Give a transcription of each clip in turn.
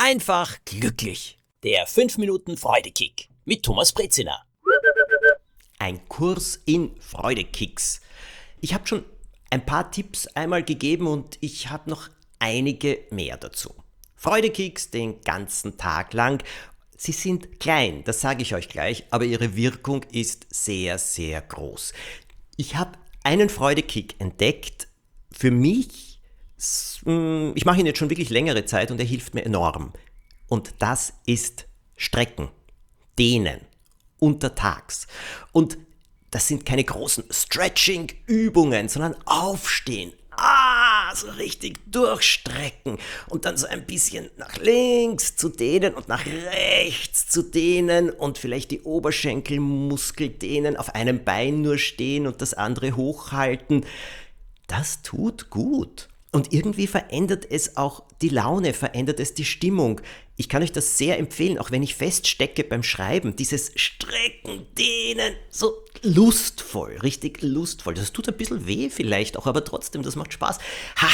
einfach glücklich. Der 5 Minuten Freudekick mit Thomas Brezina. Ein Kurs in Freudekicks. Ich habe schon ein paar Tipps einmal gegeben und ich habe noch einige mehr dazu. Freudekicks den ganzen Tag lang. Sie sind klein, das sage ich euch gleich, aber ihre Wirkung ist sehr, sehr groß. Ich habe einen Freudekick entdeckt für mich. Ich mache ihn jetzt schon wirklich längere Zeit und er hilft mir enorm. Und das ist Strecken, Dehnen, untertags. Und das sind keine großen Stretching-Übungen, sondern Aufstehen. So richtig durchstrecken und dann so ein bisschen nach links zu dehnen und nach rechts zu dehnen und vielleicht die Oberschenkelmuskel dehnen, auf einem Bein nur stehen und das andere hochhalten. Das tut gut. Und irgendwie verändert es auch die Laune, verändert es die Stimmung. Ich kann euch das sehr empfehlen, auch wenn ich feststecke beim Schreiben. Dieses Strecken, Dehnen, so lustvoll, richtig lustvoll. Das tut ein bisschen weh vielleicht auch, aber trotzdem, das macht Spaß.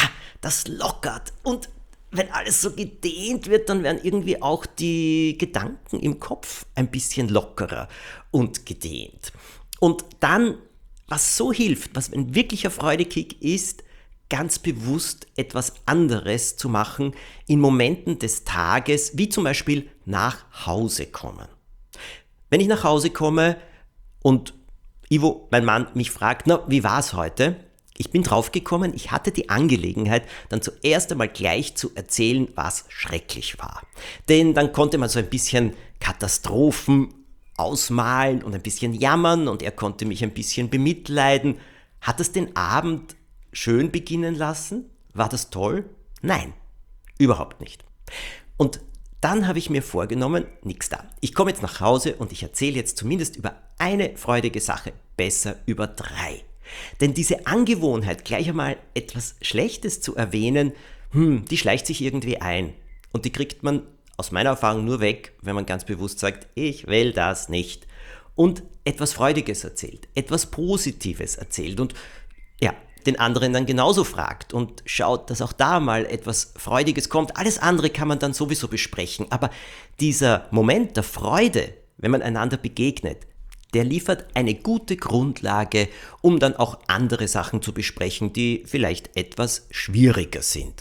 Das lockert. Und wenn alles so gedehnt wird, dann werden irgendwie auch die Gedanken im Kopf ein bisschen lockerer und gedehnt. Und dann, was so hilft, was ein wirklicher Freudekick ist, ganz bewusst etwas anderes zu machen in Momenten des Tages, wie zum Beispiel nach Hause kommen. Wenn ich nach Hause komme und Ivo, mein Mann, mich fragt, wie war's heute? Ich bin draufgekommen, ich hatte die Angelegenheit, dann zuerst einmal gleich zu erzählen, was schrecklich war. Denn dann konnte man so ein bisschen Katastrophen ausmalen und ein bisschen jammern und er konnte mich ein bisschen bemitleiden. Hat es den Abend schön beginnen lassen? War das toll? Nein, überhaupt nicht. Und dann habe ich mir vorgenommen, nix da. Ich komme jetzt nach Hause und ich erzähle jetzt zumindest über eine freudige Sache, besser über 3. Denn diese Angewohnheit, gleich einmal etwas Schlechtes zu erwähnen, die schleicht sich irgendwie ein. Und die kriegt man aus meiner Erfahrung nur weg, wenn man ganz bewusst sagt, ich will das nicht. Und etwas Freudiges erzählt, etwas Positives erzählt und den anderen dann genauso fragt und schaut, dass auch da mal etwas Freudiges kommt. Alles andere kann man dann sowieso besprechen. Aber dieser Moment der Freude, wenn man einander begegnet, der liefert eine gute Grundlage, um dann auch andere Sachen zu besprechen, die vielleicht etwas schwieriger sind.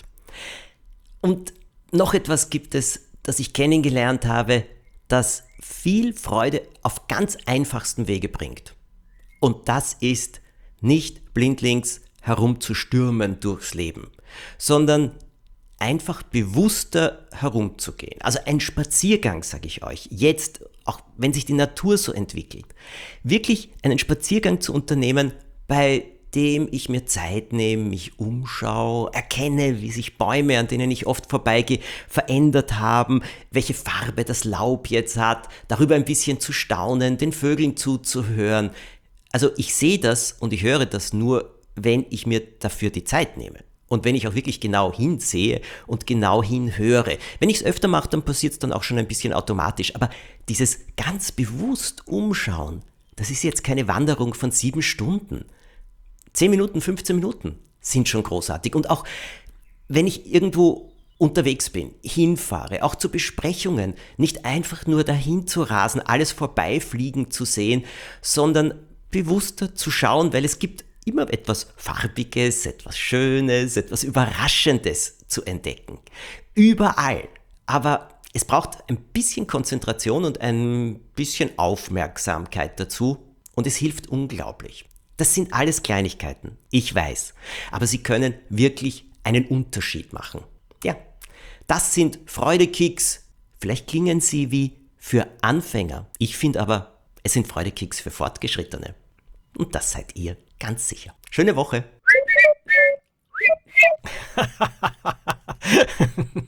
Und noch etwas gibt es, das ich kennengelernt habe, das viel Freude auf ganz einfachsten Wege bringt. Und das ist nicht blindlings herumzustürmen durchs Leben, sondern einfach bewusster herumzugehen. Also ein Spaziergang, sage ich euch, jetzt, auch wenn sich die Natur so entwickelt, wirklich einen Spaziergang zu unternehmen, bei dem ich mir Zeit nehme, mich umschaue, erkenne, wie sich Bäume, an denen ich oft vorbeigehe, verändert haben, welche Farbe das Laub jetzt hat, darüber ein bisschen zu staunen, den Vögeln zuzuhören. Also ich sehe das und ich höre das nur, wenn ich mir dafür die Zeit nehme und wenn ich auch wirklich genau hinsehe und genau hinhöre. Wenn ich es öfter mache, dann passiert es dann auch schon ein bisschen automatisch. Aber dieses ganz bewusst Umschauen, das ist jetzt keine Wanderung von 7 Stunden. 10 Minuten, 15 Minuten sind schon großartig. Und auch wenn ich irgendwo unterwegs bin, hinfahre, auch zu Besprechungen, nicht einfach nur dahin zu rasen, alles vorbeifliegen zu sehen, sondern bewusster zu schauen, weil es gibt immer etwas Farbiges, etwas Schönes, etwas Überraschendes zu entdecken. Überall. Aber es braucht ein bisschen Konzentration und ein bisschen Aufmerksamkeit dazu und es hilft unglaublich. Das sind alles Kleinigkeiten, ich weiß, aber sie können wirklich einen Unterschied machen. Ja, das sind Freudekicks. Vielleicht klingen sie wie für Anfänger. Ich finde aber, es sind Freudekicks für Fortgeschrittene. Und das seid ihr ganz sicher. Schöne Woche.